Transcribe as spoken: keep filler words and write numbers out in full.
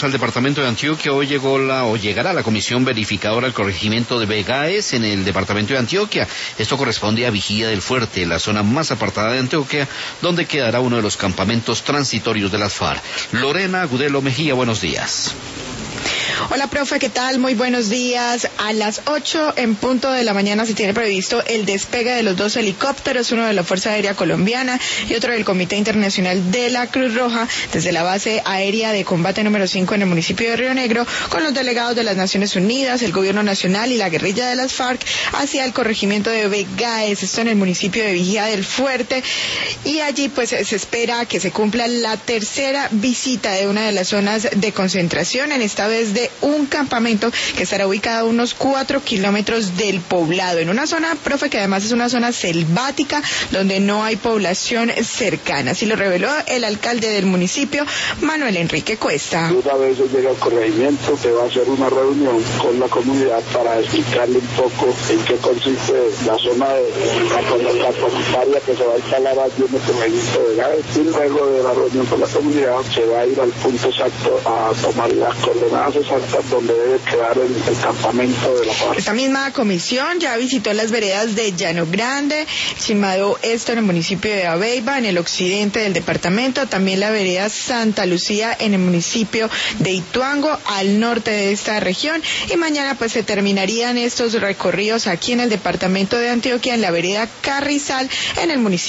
Al departamento de Antioquia hoy llegó la o llegará la comisión verificadora al corregimiento de Begaes en el departamento de Antioquia. Esto corresponde a Vigía del Fuerte, la zona más apartada de Antioquia, donde quedará uno de los campamentos transitorios de las FARC. Lorena Gudelo Mejía, buenos días. Hola, profe, ¿qué tal? Muy buenos días. A las ocho en punto de la mañana se tiene previsto el despegue de los dos helicópteros, uno de la Fuerza Aérea Colombiana y otro del Comité Internacional de la Cruz Roja, desde la base aérea de combate número cinco en el municipio de Río Negro, con los delegados de las Naciones Unidas, el Gobierno Nacional y la guerrilla de las FARC hacia el corregimiento de Begaes, esto en el municipio de Vigía del Fuerte, y allí pues se espera que se cumpla la tercera visita de una de las zonas de concentración, en esta vez de un campamento que estará ubicado a unos cuatro kilómetros del poblado, en una zona, profe, que además es una zona selvática donde no hay población cercana. Así lo reveló el alcalde del municipio, Manuel Enrique Cuesta. Una vez llega al corregimiento, se va a hacer una reunión con la comunidad para explicarle un poco en qué consiste la zona de la comunitaria que se va a instalar allí en el corregimiento de Begaes, y luego de la reunión con la comunidad se va a ir al punto exacto a tomar las coordenadas exactas donde debe quedar el, el campamento de la FARC. Esta misma comisión ya visitó las veredas de Llano Grande, Chimado Esto en el municipio de Abeiba, en el occidente del departamento, también la vereda Santa Lucía en el municipio de Ituango, al norte de esta región, y mañana pues se terminarían estos recorridos aquí en el departamento de Antioquia, en la vereda Carrizal, en el municipio